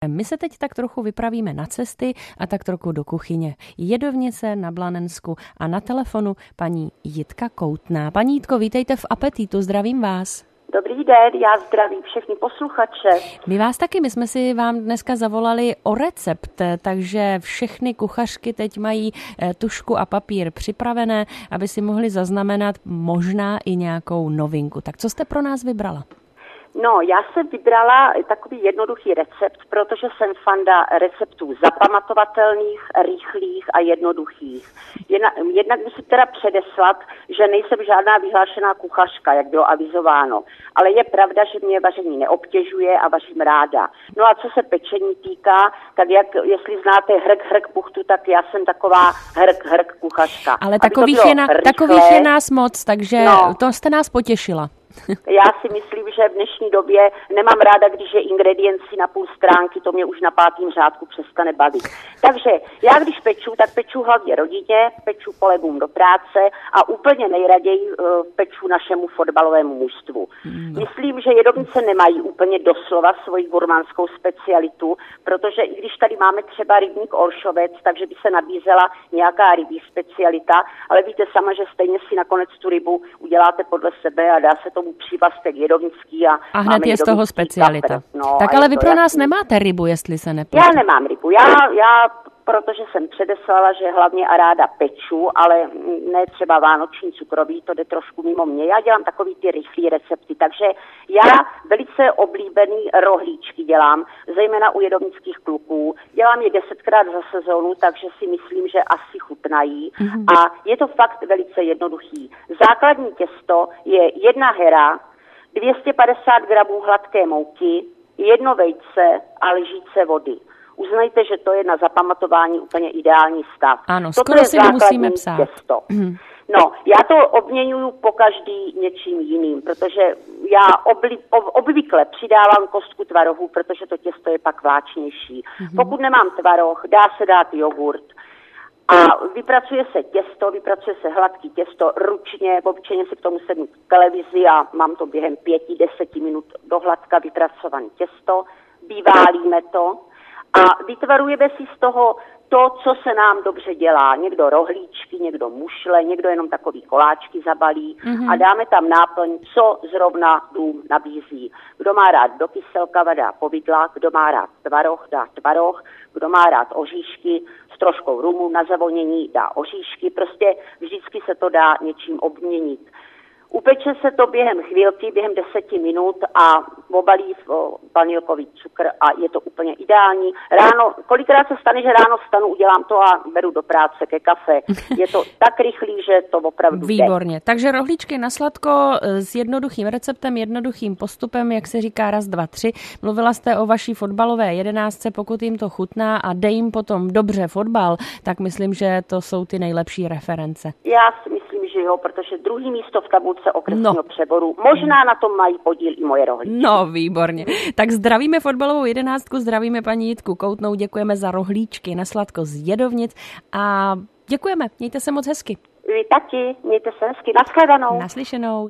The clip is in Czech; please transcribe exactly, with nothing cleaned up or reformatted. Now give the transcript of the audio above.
My se teď tak trochu vypravíme na cesty a tak trochu do kuchyně. Jedovnice na Blanensku a na telefonu paní Jitka Koutná. Paní Jitko, vítejte v Apetitu, zdravím vás. Dobrý den, já zdravím všechny posluchače. My vás taky, my jsme si vám dneska zavolali o recept, takže všechny kuchařky teď mají tužku a papír připravené, aby si mohli zaznamenat možná i nějakou novinku. Tak co jste pro nás vybrala? No, já jsem vybrala takový jednoduchý recept, protože jsem fanda receptů zapamatovatelných, rychlých a jednoduchých. Jedna, jednak musím teda předeslat, že nejsem žádná vyhlášená kuchařka, jak bylo avizováno, ale je pravda, že mě vaření neobtěžuje a vařím ráda. No a co se pečení týká, tak jak, jestli znáte hrk, hrk puchtu, tak já jsem taková hrk, hrk kuchařka. Ale takových je, na, takových je nás moc, takže no. To jste nás potěšila. Já si myslím, že v dnešní době nemám ráda, když je ingredienci na půl stránky, to mě už na pátým řádku přestane bavit. Takže já když peču, tak peču hlavně rodině, peču kolegům do práce a úplně nejraději uh, peču našemu fotbalovému mužstvu. No. Myslím, že jedovnice nemají úplně doslova svoji gurmánskou specialitu, protože i když tady máme třeba rybník Olšovec, takže by se nabízela nějaká rybí specialita, ale víte sama, že stejně si nakonec tu rybu uděláte podle sebe a dá se tomu přívlastek jedovnický a, a hned je z toho specialita. No, tak ale vy pro nás jasný. Nemáte rybu, jestli se nepletu. Já nemám rybu. Já, já, protože jsem předeslala, že hlavně a ráda peču, ale ne třeba vánoční cukroví, to jde trošku mimo mě. Já dělám takový ty rychlý recepty, takže já velice oblíbený rohlíčky dělám, zejména u jedovnických kluků. Dělám je desetkrát za sezónu, takže si myslím, že asi chutnají. Mm-hmm. A je to fakt velice jednoduchý. Základní těsto je jedna hera, dvě stě padesát gramů hladké mouky, jedno vejce a lžíce vody. Uznejte, že to je na zapamatování úplně ideální stav. Ano, toto skoro si musíme psát. Těsto. Mm. No, já to obměňuju po každý něčím jiným, protože já obli, ob, obvykle přidávám kostku tvarohu, protože to těsto je pak vláčnější. Mm. Pokud nemám tvaroh, dá se dát jogurt. A vypracuje se těsto, vypracuje se hladký těsto ručně, obyčejně si k tomu sednu k televizi a mám to během pěti, deseti minut do hladka vypracované těsto, vyválíme to a vytvarujeme si z toho to, co se nám dobře dělá. Někdo rohlíčky, někdo mušle, někdo jenom takový koláčky zabalí mm-hmm. a dáme tam náplň, co zrovna dům nabízí. Kdo má rád do kyselka, dá povidla, kdo má rád tvaroh, dá tvaroh, kdo má rád oříšky, s troškou rumu na zavonění dá oříšky, prostě vždycky se to dá něčím obměnit. Upeče se to během chvílky, během deseti minut a obalí v vanilkový cukr a je to úplně ideální. Ráno, kolikrát se stane, že ráno vstanu, udělám to a beru do práce ke kafe. Je to tak rychlý, že to opravdu Výborně. jde. Takže rohlíčky na sladko s jednoduchým receptem, jednoduchým postupem, jak se říká raz, dva, tři. Mluvila jste o vaší fotbalové jedenáctce, pokud jim to chutná a dej jim potom dobře fotbal, tak myslím, že to jsou ty nejlepší reference. Já si myslím, že jo, protože druhý místo v tabulce okresního no. přeboru. Možná na tom mají podíl i moje rohlíčky. No, výborně. Tak zdravíme fotbalovou jedenáctku, zdravíme paní Jitku Koutnou, děkujeme za rohlíčky na sladko z jedovnic a děkujeme. Mějte se moc hezky. Vy taky, mějte se hezky. Naschledanou. Naslyšenou.